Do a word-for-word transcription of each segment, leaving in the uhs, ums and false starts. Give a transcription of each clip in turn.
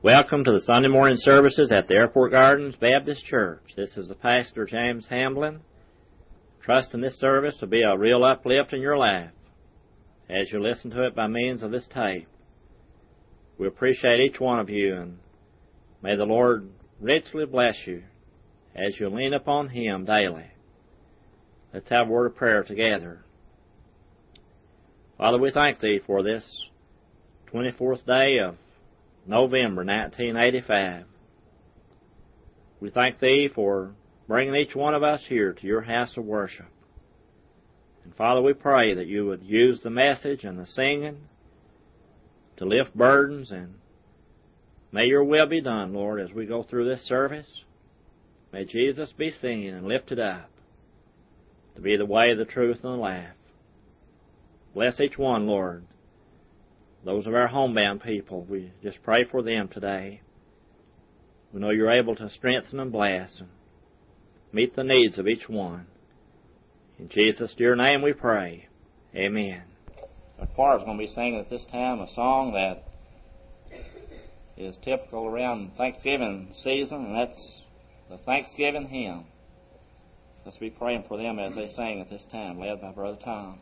Welcome to the Sunday morning services at the Airport Gardens Baptist Church. This is the pastor, James Hamblin. Trusting this service will be a real uplift in your life as you listen to it by means of this tape. We appreciate each one of you, and may the Lord richly bless you as you lean upon Him daily. Let's have a word of prayer together. Father, we thank Thee for this twenty-fourth day of November nineteen eighty-five. We thank Thee for bringing each one of us here to Your house of worship. And Father, we pray that You would use the message and the singing to lift burdens, and may Your will be done, Lord, as we go through this service. May Jesus be seen and lifted up to be the way, the truth, and the life. Bless each one, Lord. Those of our homebound people, we just pray for them today. We know You're able to strengthen and bless and meet the needs of each one. In Jesus' dear name we pray. Amen. Our choir is going to be singing at this time a song that is typical around Thanksgiving season, and that's the Thanksgiving hymn. Let's be praying for them as they sing at this time, led by Brother Tom.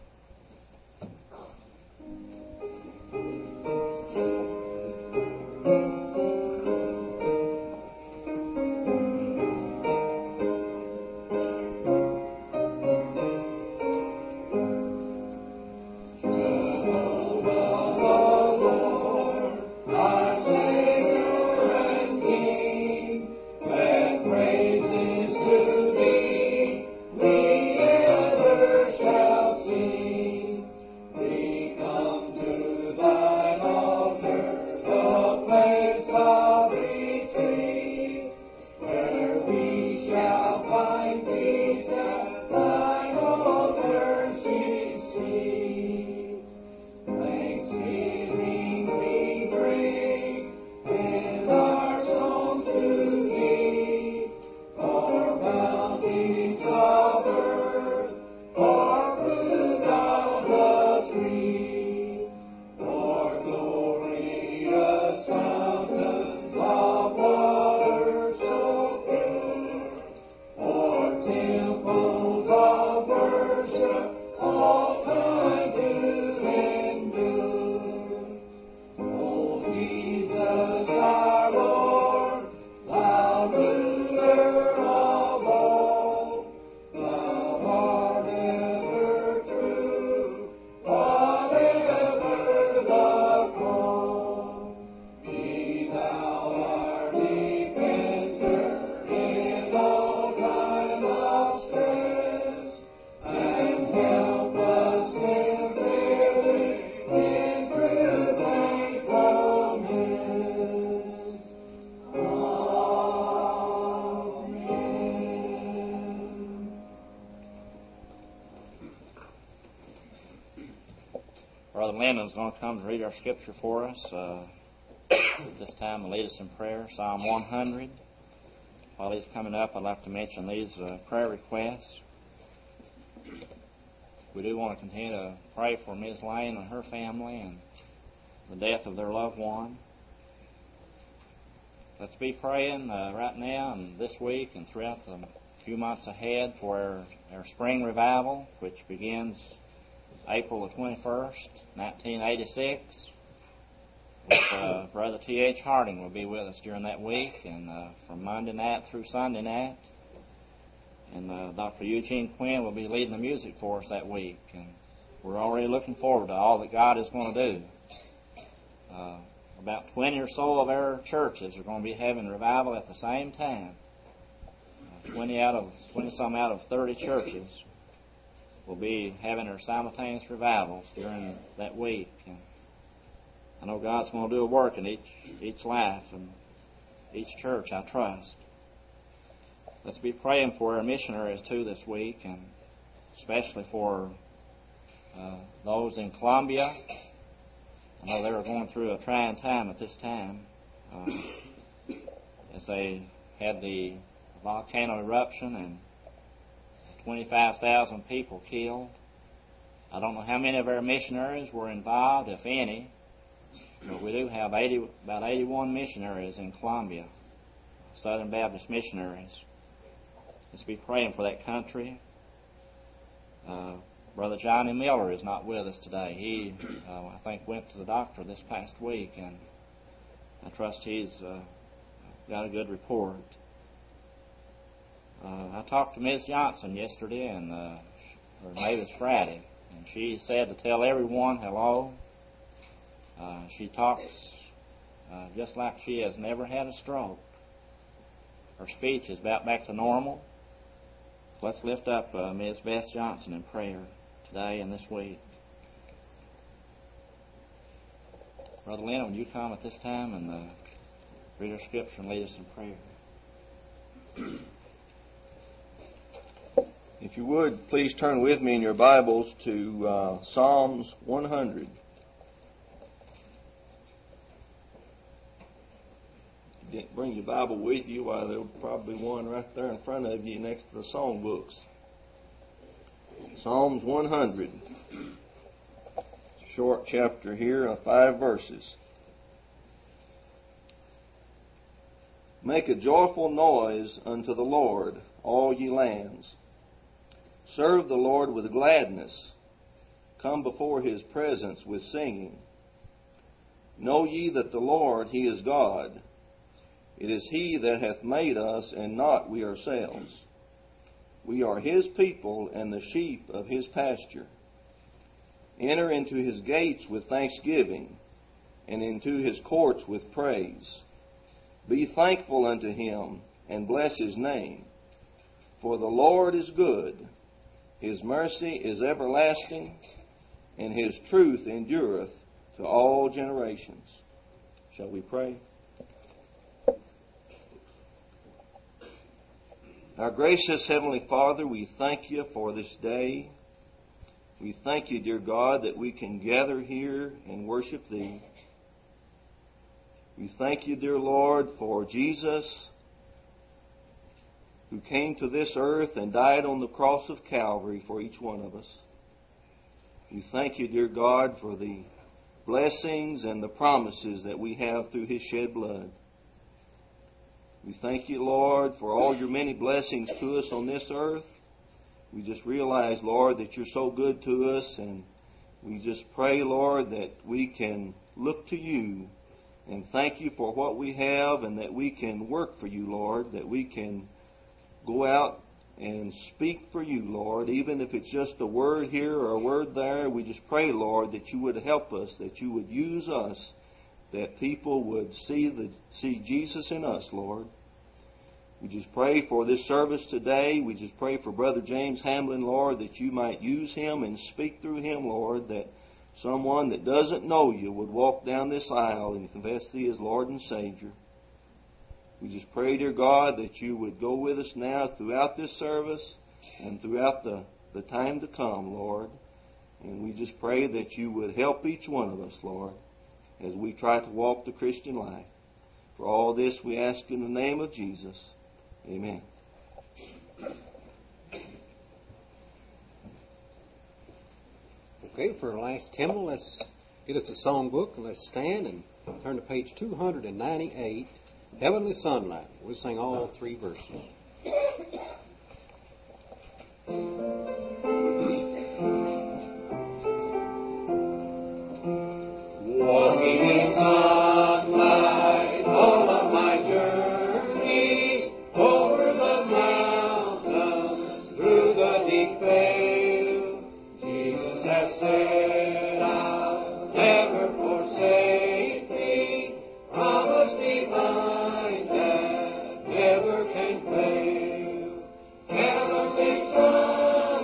Brother Landon's going to come to read our scripture for us. Uh, at this time, and lead us in prayer, Psalm one hundred. While he's coming up, I'd like to mention these uh, prayer requests. We do want to continue to pray for Miz Lane and her family and the death of their loved one. Let's be praying uh, right now and this week and throughout the few months ahead for our, our spring revival, which begins April the twenty-first, nineteen eighty-six. With, uh, Brother T H Harding will be with us during that week, and uh, from Monday night through Sunday night. And uh, Doctor Eugene Quinn will be leading the music for us that week. And we're already looking forward to all that God is going to do. Uh, about twenty or so of our churches are going to be having revival at the same time. Uh, twenty out of twenty some out of thirty churches will be having their simultaneous revivals during that week. And I know God's going to do a work in each each life and each church, I trust. Let's be praying for our missionaries too this week, and especially for uh, those in Colombia. I know they were going through a trying time at this time uh, as they had the volcano eruption and twenty-five thousand people killed. I don't know how many of our missionaries were involved, if any, But we do have eighty, about eighty-one missionaries in Colombia, Southern Baptist missionaries. Let's be praying for that country. Uh, Brother Johnny Miller is not with us today. He, uh, I think, went to the doctor this past week, and I trust he's uh, got a good report. Uh, I talked to Miz Johnson yesterday, and uh, or maybe it's Friday, and she said to tell everyone hello. Uh, she talks uh, just like she has never had a stroke. Her speech is about back to normal. Let's lift up uh, Miz Beth Johnson in prayer today and this week. Brother Lennon, would you come at this time and uh, read our scripture and lead us in prayer? If you would, please turn with me in your Bibles to uh, Psalms one hundred. If you didn't bring your Bible with you, well, there'll probably be one right there in front of you next to the songbooks. Psalms one hundred. Short chapter here of five verses. Make a joyful noise unto the Lord, all ye lands. Serve the Lord with gladness. Come before His presence with singing. Know ye that the Lord, He is God. It is He that hath made us, and not we ourselves. We are His people, and the sheep of His pasture. Enter into His gates with thanksgiving, and into His courts with praise. Be thankful unto Him, and bless His name. For the Lord is good. His mercy is everlasting, and His truth endureth to all generations. Shall we pray? Our gracious Heavenly Father, we thank You for this day. We thank You, dear God, that we can gather here and worship Thee. We thank You, dear Lord, for Jesus, who came to this earth and died on the cross of Calvary for each one of us. We thank You, dear God, for the blessings and the promises that we have through His shed blood. We thank You, Lord, for all Your many blessings to us on this earth. We just realize, Lord, that You're so good to us, and we just pray, Lord, that we can look to You and thank You for what we have, and that we can work for You, Lord, that we can go out and speak for You, Lord, even if it's just a word here or a word there. We just pray, Lord, that You would help us, that You would use us, that people would see the see Jesus in us, Lord. We just pray for this service today. We just pray for Brother James Hamlin, Lord, that You might use him and speak through him, Lord, that someone that doesn't know You would walk down this aisle and confess Thee as Lord and Savior. We just pray, dear God, that You would go with us now throughout this service and throughout the, the time to come, Lord. And we just pray that You would help each one of us, Lord, as we try to walk the Christian life. For all this we ask in the name of Jesus. Amen. Okay, for our last hymnal, let's get us a songbook and let's stand and turn to page two ninety-eight. Heavenly Sunlight. We'll sing all three verses. Walking in sunlight, all of my journey, over the mountains, through the deep vale, Jesus has said, I'll never forsake Thee, promise divine that never can fail. Heavenly Son,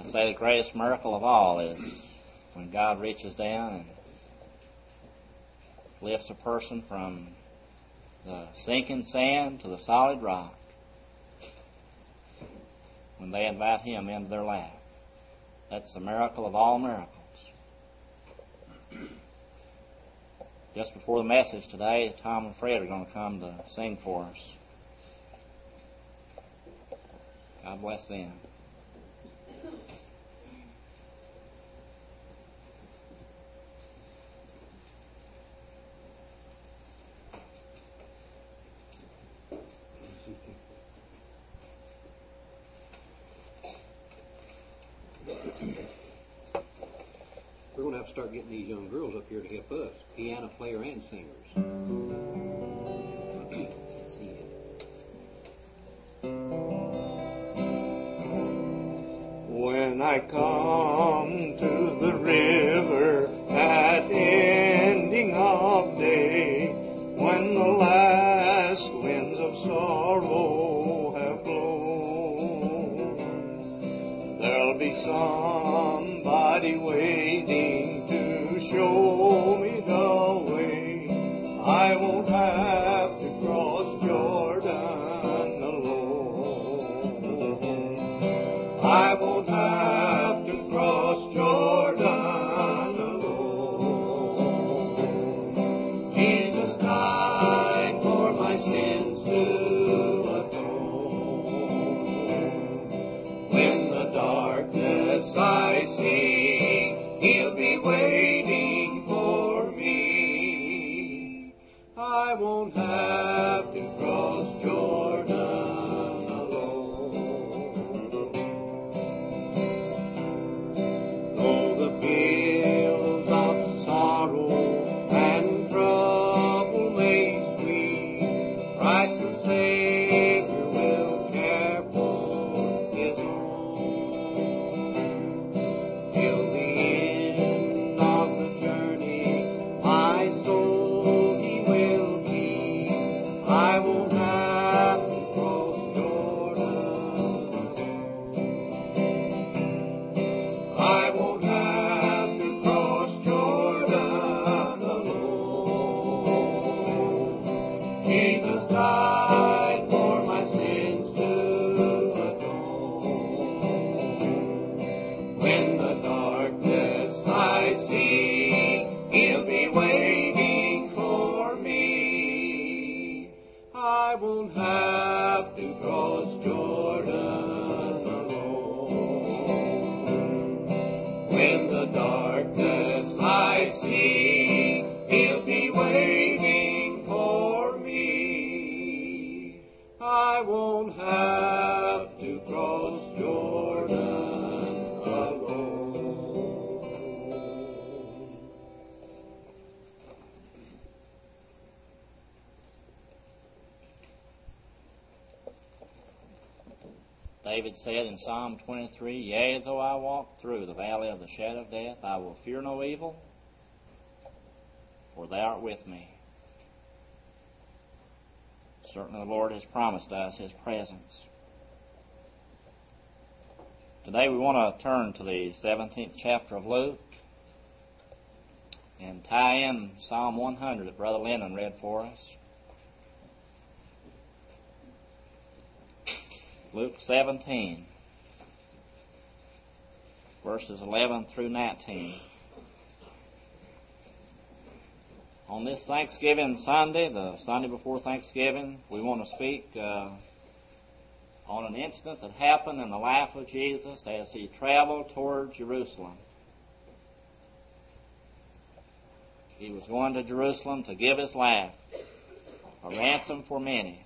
say the greatest miracle of all is when God reaches down and lifts a person from the sinking sand to the solid rock when they invite Him into their life. That's the miracle of all miracles. Just before the message today, Tom and Fred are going to come to sing for us. God bless them. We're going to have to start getting these young girls up here to help us, piano player and singers. When I come to the river at ending of day, when the last winds of sorrow have blown, there'll be somebody waiting to show me the way. I won't have to cross Jordan alone. I won't have to cross Jordan alone. Jesus died for my sins to atone. When the darkness I see, He'll be waiting for me. I won't have to cross Jordan alone. Though the billows of sorrow and trouble may sweep, Christ the Savior will care for His own. Till the end of the journey, my soul He will keep. I won't have to cross Jordan. I won't have to cross Jordan alone. Jesus died for my sins to atone. When the darkness I see, He'll be waiting for me. I won't have to cross Jordan alone. When the darkness I see, He'll be waiting for me. I won't have to cross Jordan alone. David said in Psalm twenty-three, Yea, though I walk through the valley of the shadow of death, I will fear no evil, for Thou art with me. Certainly the Lord has promised us His presence. Today we want to turn to the seventeenth chapter of Luke and tie in Psalm one hundred that Brother Lennon read for us. Luke seventeen, verses eleven through nineteen. On this Thanksgiving Sunday, the Sunday before Thanksgiving, we want to speak uh, on an incident that happened in the life of Jesus as He traveled toward Jerusalem. He was going to Jerusalem to give His life, a ransom for many.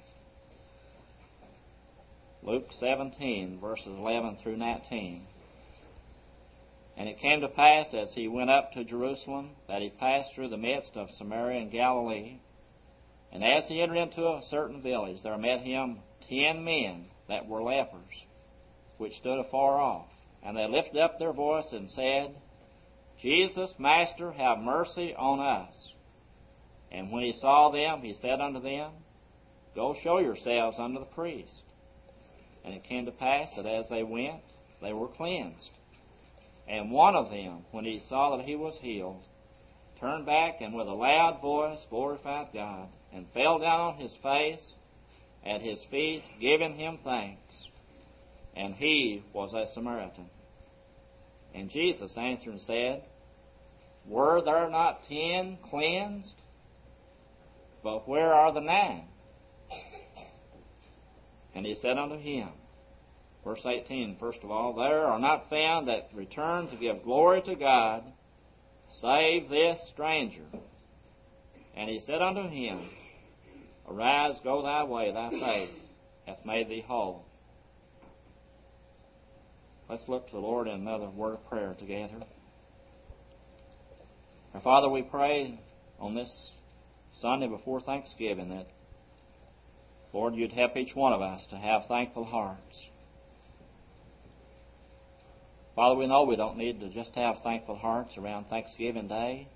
Luke seventeen, verses eleven through nineteen. And it came to pass, as He went up to Jerusalem, that He passed through the midst of Samaria and Galilee. And as He entered into a certain village, there met Him ten men that were lepers, which stood afar off. And they lifted up their voice and said, Jesus, Master, have mercy on us. And when He saw them, He said unto them, Go show yourselves unto the priest. And it came to pass that as they went, they were cleansed. And one of them, when he saw that he was healed, turned back and with a loud voice glorified God, and fell down on his face at his feet, giving him thanks. And he was a Samaritan. And Jesus answered and said, Were there not ten cleansed? But where are the nine? And he said unto him, verse eighteen, first of all, There are not found that return to give glory to God, save this stranger. And he said unto him, Arise, go thy way, thy faith hath made thee whole. Let's look to the Lord in another word of prayer together. Our Father, we pray on this Sunday before Thanksgiving that, Lord, you'd help each one of us to have thankful hearts. Father, we know we don't need to just have thankful hearts around Thanksgiving Day.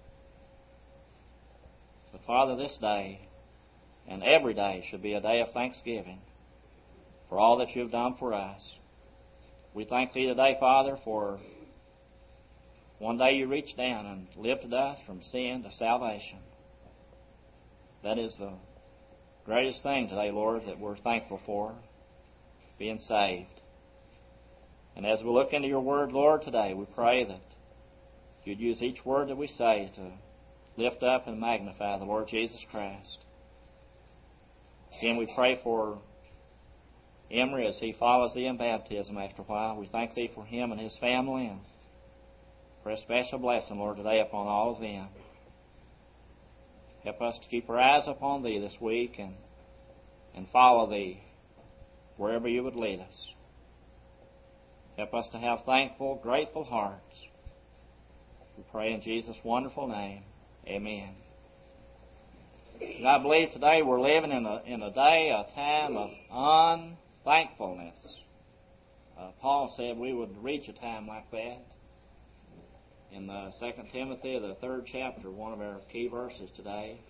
But Father, this day and every day should be a day of thanksgiving for all that you've done for us. We thank Thee today, Father, for one day you reached down and lifted us from sin to salvation. That is the greatest thing today, Lord, that we're thankful for, being saved. And as we look into your word, Lord, today, we pray that you'd use each word that we say to lift up and magnify the Lord Jesus Christ. Again, we pray for Emery as he follows thee in baptism after a while. We thank thee for him and his family, and pray a special blessing, Lord, today upon all of them. Help us to keep our eyes upon thee this week and, and follow thee wherever you would lead us. Help us to have thankful, grateful hearts. We pray in Jesus' wonderful name. Amen. And I believe today we're living in a, in a day, a time of unthankfulness. Uh, Paul said we would reach a time like that. In the Second Timothy, the third chapter, one of our key verses today,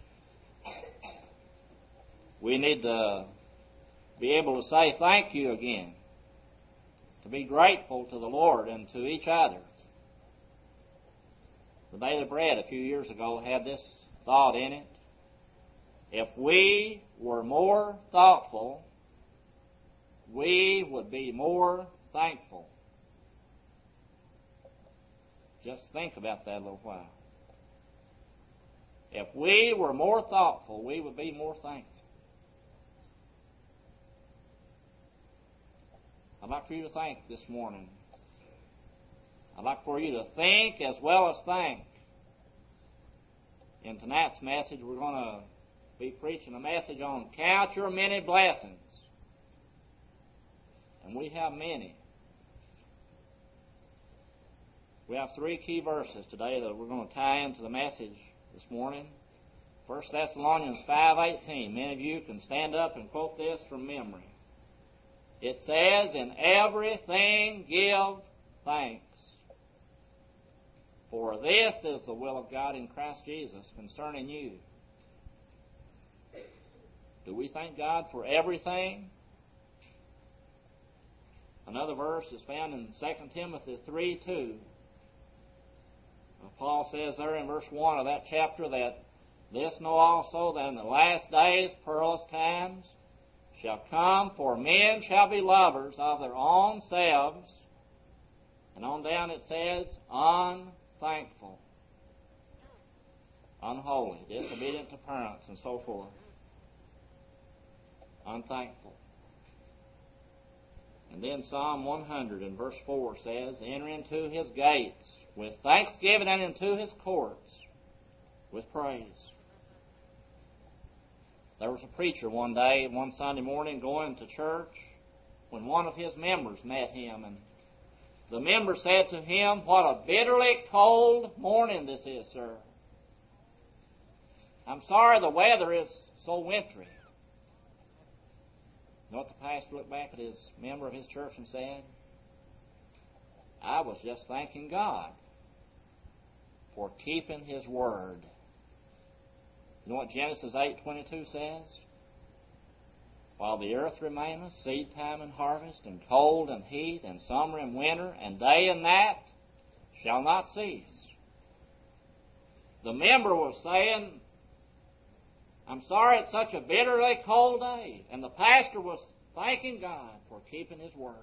we need to be able to say thank you again, to be grateful to the Lord and to each other. The Daily Bread a few years ago had this thought in it. If we were more thoughtful, we would be more thankful. Just think about that a little while. If we were more thoughtful, we would be more thankful. I'd like for you to think this morning. I'd like for you to think as well as thank. In tonight's message, we're going to be preaching a message on count your many blessings. And we have many. We have three key verses today that we're going to tie into the message this morning. First Thessalonians five eighteen. Many of you can stand up and quote this from memory. It says, In everything give thanks, for this is the will of God in Christ Jesus concerning you. Do we thank God for everything? Another verse is found in Second Timothy three two. Paul says there in verse one of that chapter that this know also that in the last days perilous times shall come, for men shall be lovers of their own selves. And on down it says, unthankful, unholy, disobedient to parents, and so forth. Unthankful. And then Psalm one hundred in verse four says, Enter into his gates with thanksgiving and into his courts with praise. There was a preacher one day, one Sunday morning, going to church when one of his members met him. And the member said to him, What a bitterly cold morning this is, sir. I'm sorry the weather is so wintry. You know what the pastor looked back at his member of his church and said? I was just thanking God for keeping His word. You know what Genesis eight twenty-two says? While the earth remaineth, seed time and harvest, and cold and heat, and summer and winter, and day and night, shall not cease. The member was saying, I'm sorry it's such a bitterly cold day. And the pastor was thanking God for keeping His word.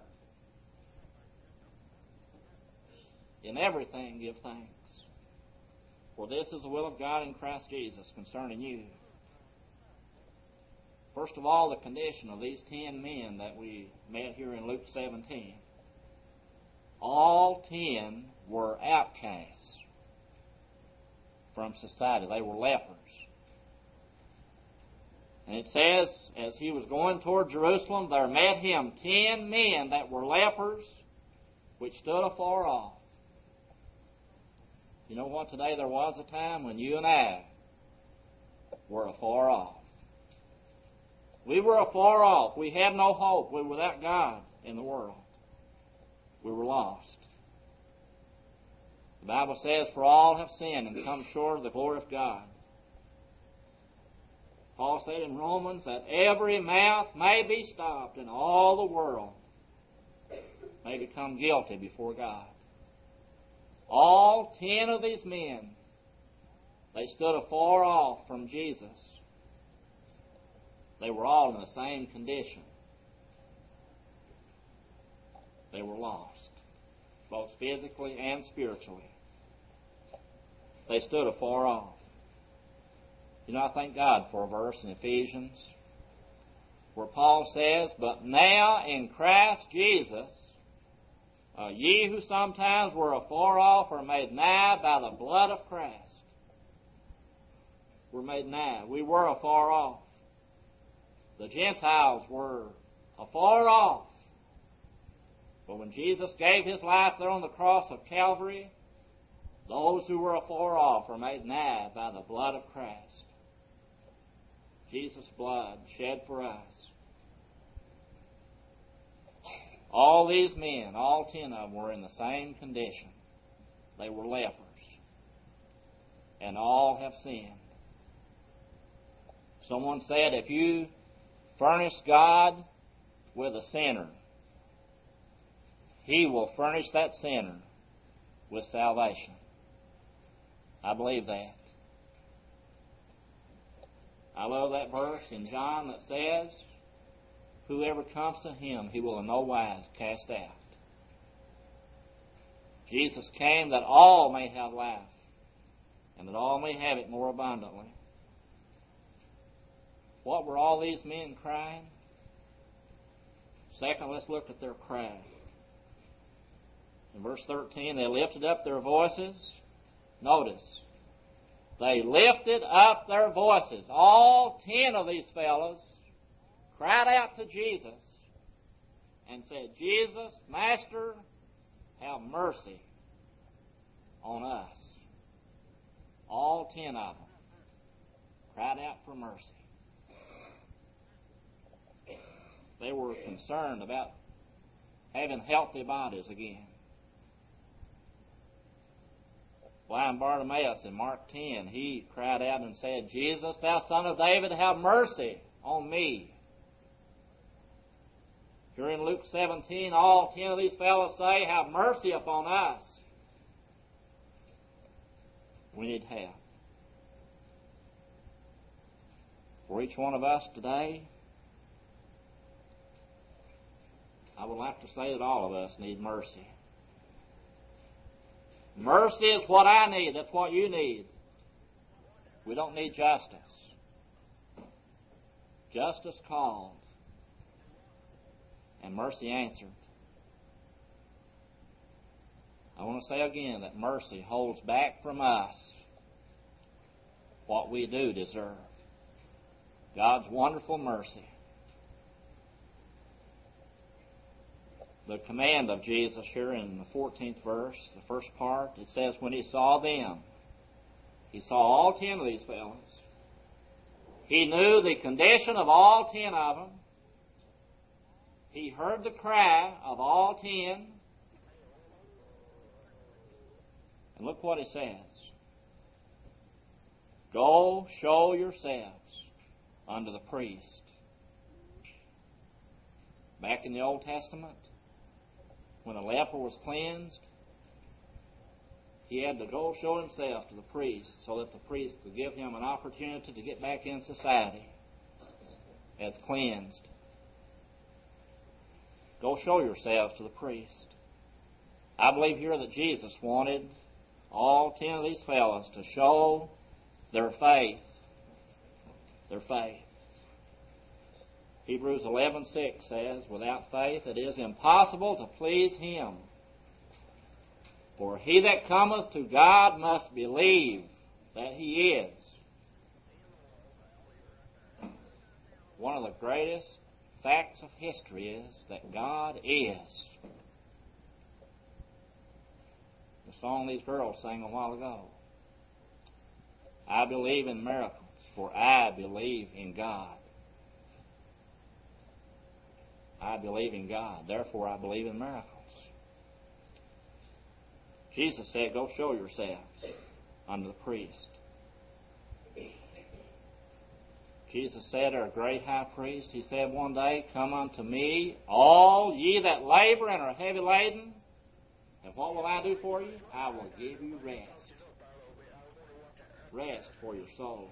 In everything give thanks, for this is the will of God in Christ Jesus concerning you. First of all, the condition of these ten men that we met here in Luke seventeen. All ten were outcasts from society. They were lepers. And it says, as he was going toward Jerusalem, there met him ten men that were lepers, which stood afar off. You know what? Today there was a time when you and I were afar off. We were afar off. We had no hope. We were without God in the world. We were lost. The Bible says, for all have sinned and come short of the glory of God. Paul said in Romans that every mouth may be stopped and all the world may become guilty before God. All ten of these men, they stood afar off from Jesus. They were all in the same condition. They were lost, both physically and spiritually. They stood afar off. You know, I thank God for a verse in Ephesians where Paul says, but now in Christ Jesus, uh, ye who sometimes were afar off are made nigh by the blood of Christ. We're made nigh. We were afar off. The Gentiles were afar off. But when Jesus gave His life there on the cross of Calvary, those who were afar off are made nigh by the blood of Christ. Jesus' blood shed for us. All these men, all ten of them, were in the same condition. They were lepers. And all have sinned. Someone said, if you furnish God with a sinner, He will furnish that sinner with salvation. I believe that. I love that verse in John that says, whoever comes to Him, He will in no wise cast out. Jesus came that all may have life, and that all may have it more abundantly. What were all these men crying? Second, let's look at their cry. In verse thirteen, they lifted up their voices. Notice, they lifted up their voices. All ten of these fellows cried out to Jesus and said, Jesus, Master, have mercy on us. All ten of them cried out for mercy. They were concerned about having healthy bodies again. Blind Bartimaeus in Mark ten, he cried out and said, Jesus, thou son of David, have mercy on me. Here in Luke seventeen, all ten of these fellows say, have mercy upon us. We need help. For each one of us today, I would like to say that all of us need mercy. Mercy is what I need. That's what you need. We don't need justice. Justice called, and mercy answered. I want to say again that mercy holds back from us what we do deserve. God's wonderful mercy. The command of Jesus here in the fourteenth verse, the first part, it says, when He saw them, He saw all ten of these fellows. He knew the condition of all ten of them. He heard the cry of all ten. And look what He says. Go show yourselves unto the priest. Back in the Old Testament, when a leper was cleansed, he had to go show himself to the priest so that the priest could give him an opportunity to get back in society as cleansed. Go show yourselves to the priest. I believe here that Jesus wanted all ten of these fellows to show their faith. Their faith. Hebrews eleven six says, without faith it is impossible to please Him. For he that cometh to God must believe that He is. One of the greatest facts of history is that God is. The song these girls sang a while ago. I believe in miracles, for I believe in God. I believe in God, therefore I believe in miracles. Jesus said, go show yourselves unto the priest. Jesus said, our great high priest, He said one day, come unto me, all ye that labor and are heavy laden, and what will I do for you? I will give you rest. Rest for your soul.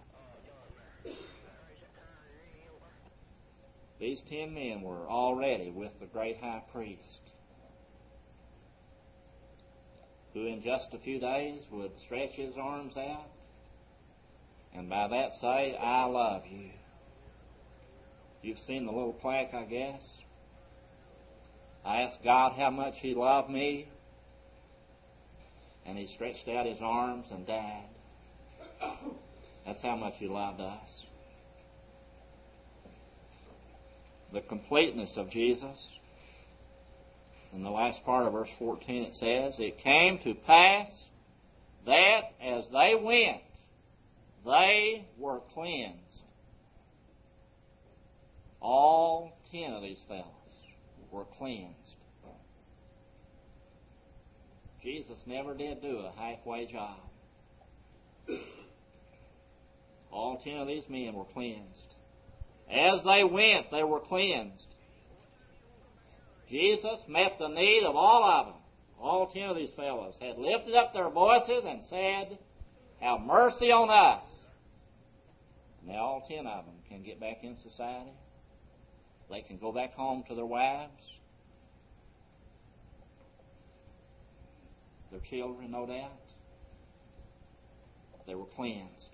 These ten men were already with the great high priest, who in just a few days would stretch His arms out and by that say, I love you. You've seen the little plaque, I guess. I asked God how much He loved me, and He stretched out His arms and died. That's how much He loved us. The completeness of Jesus. In the last part of verse fourteen it says, it came to pass that as they went, they were cleansed. All ten of these fellows were cleansed. Jesus never did do a halfway job. All ten of these men were cleansed. As they went, they were cleansed. Jesus met the need of all of them. All ten of these fellows had lifted up their voices and said, have mercy on us. Now all ten of them can get back in society. They can go back home to their wives, their children, no doubt. They were cleansed.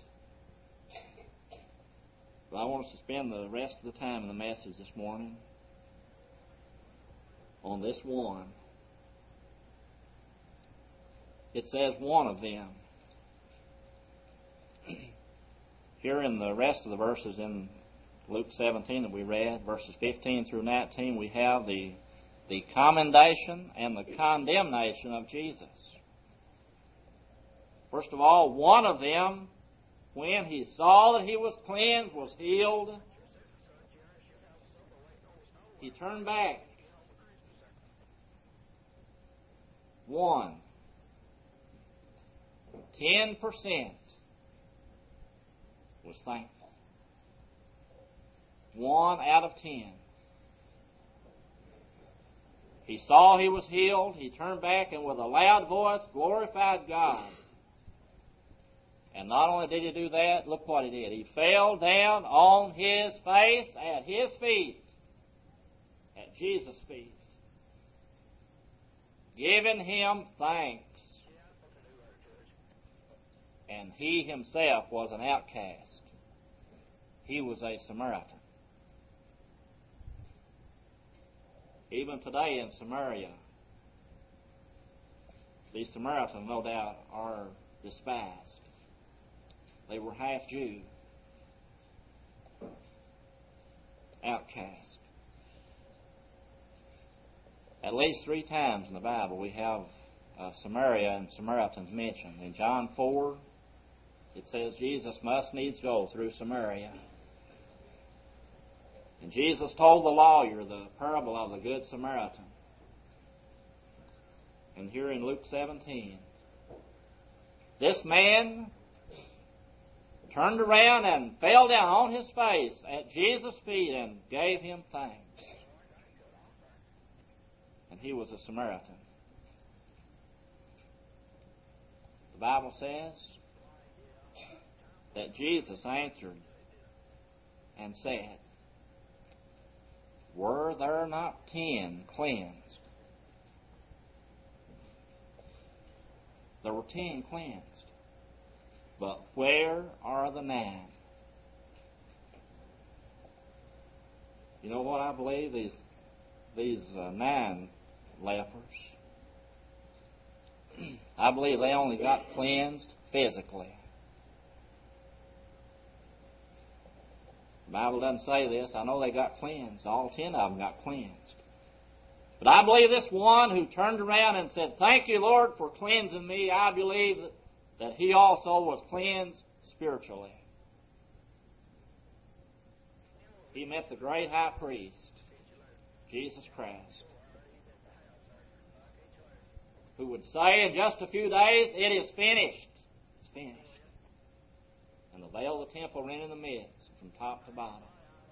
But I want us to spend the rest of the time in the message this morning on this one. It says one of them. Here in the rest of the verses in Luke seventeen that we read, verses fifteen through nineteen, we have the, the commendation and the condemnation of Jesus. First of all, one of them, when he saw that he was cleansed, was healed, he turned back. One. Ten percent was thankful. One out of ten. He saw he was healed. He turned back and with a loud voice glorified God. And not only did he do that, look what he did. He fell down on his face at his feet, at Jesus' feet, giving him thanks. And he himself was an outcast. He was a Samaritan. Even today in Samaria, these Samaritans, no doubt, are despised. They were half Jew, outcast. At least three times in the Bible we have uh, Samaria and Samaritans mentioned. In John four, it says Jesus must needs go through Samaria. And Jesus told the lawyer the parable of the Good Samaritan. And here in Luke seventeen, this man turned around and fell down on his face at Jesus' feet and gave him thanks. And he was a Samaritan. The Bible says that Jesus answered and said, were there not ten cleansed? There were ten cleansed. But where are the nine? You know what I believe? These, these uh, nine lepers, I believe they only got cleansed physically. The Bible doesn't say this. I know they got cleansed. All ten of them got cleansed. But I believe this one who turned around and said, thank you, Lord, for cleansing me, I believe that, that he also was cleansed spiritually. He met the great high priest, Jesus Christ, who would say in just a few days, it is finished. It's finished. And the veil of the temple ran in the midst from top to bottom,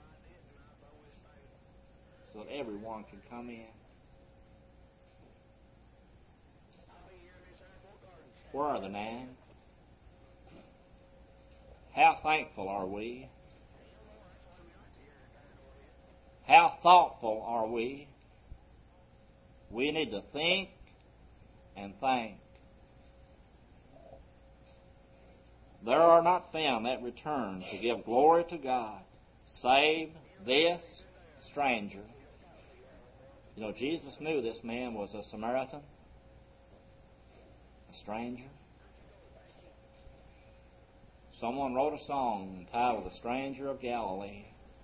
so that everyone could come in. Where are the nine? How thankful are we? How thoughtful are we? We need to think and thank. There are not found that return to give glory to God, save this stranger. You know, Jesus knew this man was a Samaritan, a stranger. Someone wrote a song entitled The Stranger of Galilee.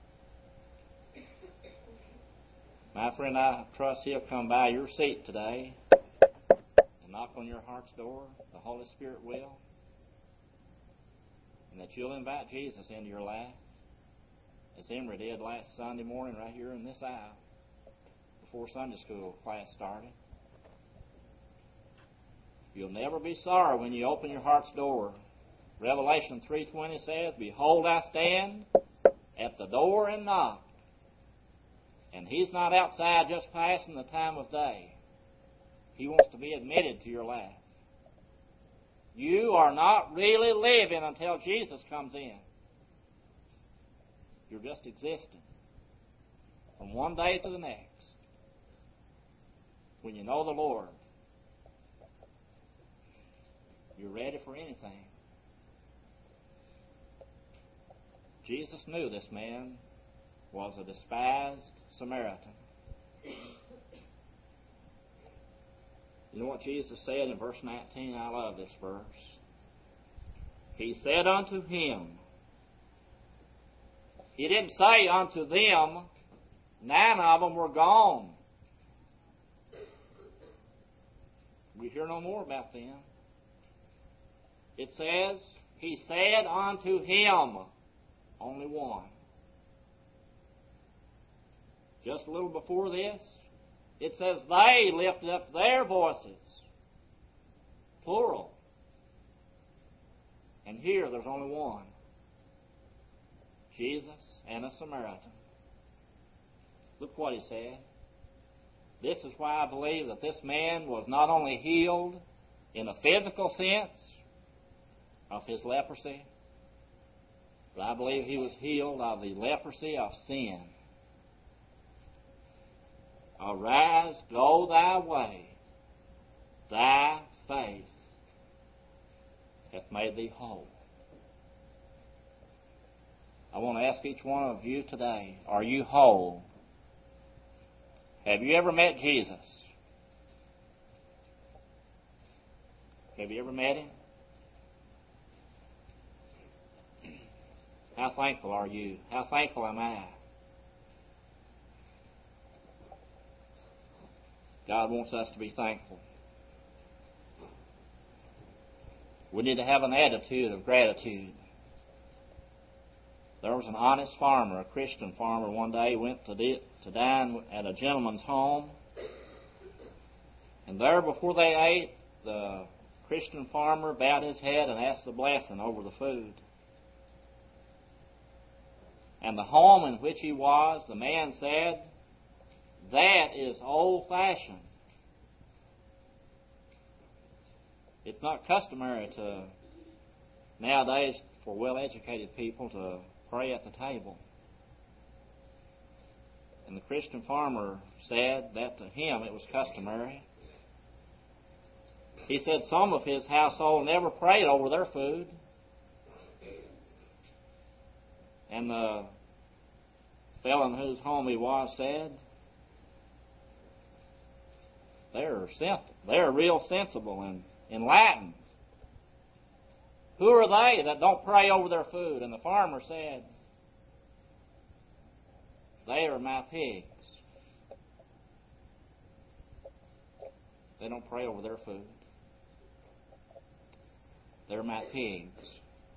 My friend, I trust he'll come by your seat today and knock on your heart's door. The Holy Spirit will. And that you'll invite Jesus into your life, as Emery did last Sunday morning right here in this aisle before Sunday school class started. You'll never be sorry when you open your heart's door. Revelation three twenty says, behold, I stand at the door and knock. And he's not outside just passing the time of day. He wants to be admitted to your life. You are not really living until Jesus comes in. You're just existing from one day to the next. When you know the Lord, you're ready for anything. Jesus knew this man was a despised Samaritan. You know what Jesus said in verse nineteen? I love this verse. He said unto him, he didn't say unto them, nine of them were gone. We hear no more about them. It says, he said unto him, only one. Just a little before this, it says they lifted up their voices. Plural. And here there's only one. Jesus and a Samaritan. Look what he said. This is why I believe that this man was not only healed in a physical sense of his leprosy, but I believe he was healed of the leprosy of sin. Arise, go thy way. Thy faith hath made thee whole. I want to ask each one of you today, are you whole? Have you ever met Jesus? Have you ever met him? How thankful are you? How thankful am I? God wants us to be thankful. We need to have an attitude of gratitude. There was an honest farmer, a Christian farmer, one day went to, di- to dine at a gentleman's home. And there, before they ate, the Christian farmer bowed his head and asked a blessing over the food. And the home in which he was, the man said, that is old-fashioned. It's not customary to nowadays for well-educated people to pray at the table. And the Christian farmer said that to him it was customary. He said some of his household never prayed over their food. And the fellow in whose home he was said, they're sens- they're real sensible and enlightened. Who are they that don't pray over their food? And the farmer said, they are my pigs. They don't pray over their food. They're my pigs.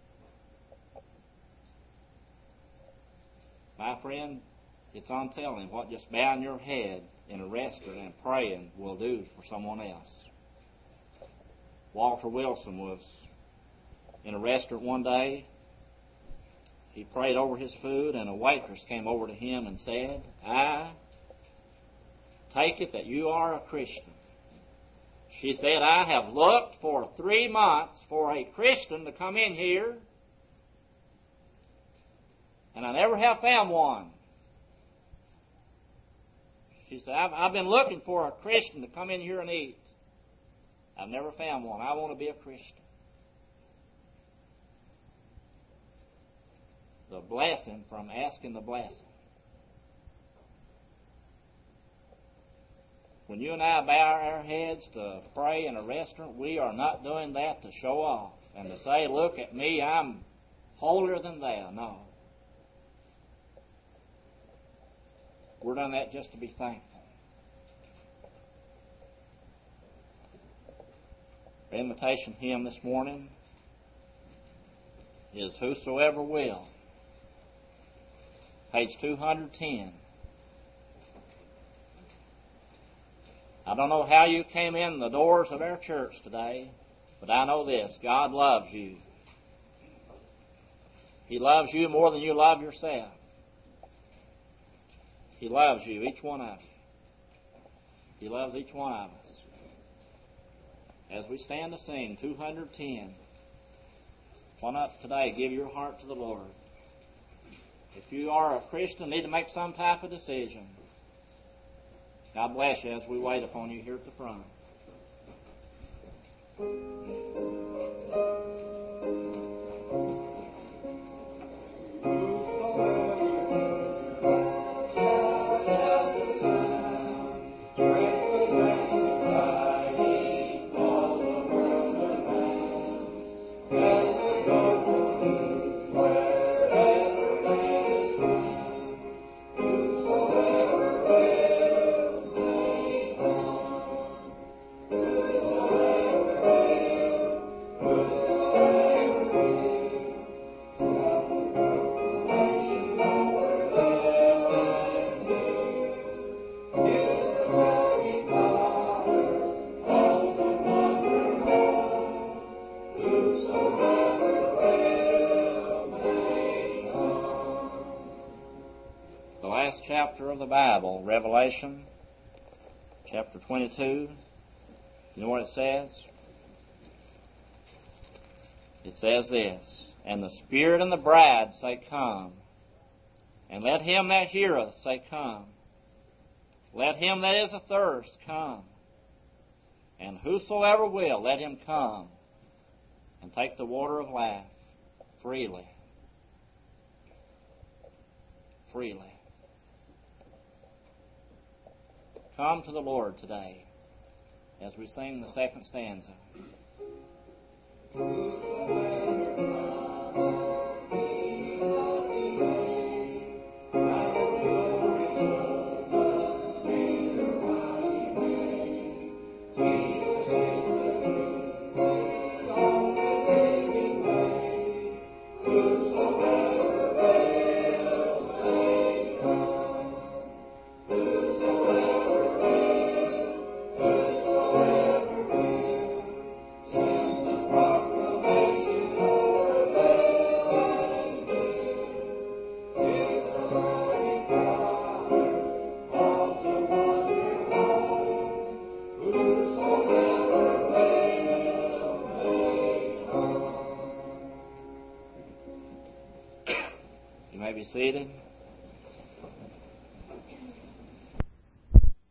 My friend, it's on telling what just bowing your head in a restaurant and praying will do for someone else. Walter Wilson was in a restaurant one day. He prayed over his food, and a waitress came over to him and said, I take it that you are a Christian. She said, I have looked for three months for a Christian to come in here, and I never have found one. She said, I've, I've been looking for a Christian to come in here and eat. I've never found one. I want to be a Christian. The blessing from asking the blessing. When you and I bow our heads to pray in a restaurant, we are not doing that to show off and to say, look at me, I'm holier than thou. No. We're doing that just to be thankful. Our invitation hymn this morning is Whosoever Will. Page two hundred ten. I don't know how you came in the doors of our church today, but I know this. God loves you. He loves you more than you love yourself. He loves you, each one of you. He loves each one of us. As we stand to sing two hundred ten, why not today give your heart to the Lord? If you are a Christian, need to make some type of decision. God bless you as we wait upon you here at the front. Of the Bible, Revelation chapter twenty-two. You know what it says? It says this, and the Spirit and the bride say, come. And let him that heareth say, come. Let him that is athirst come. And whosoever will, let him come and take the water of life freely. Freely. Come to the Lord today as we sing the second stanza. Proclamation seated.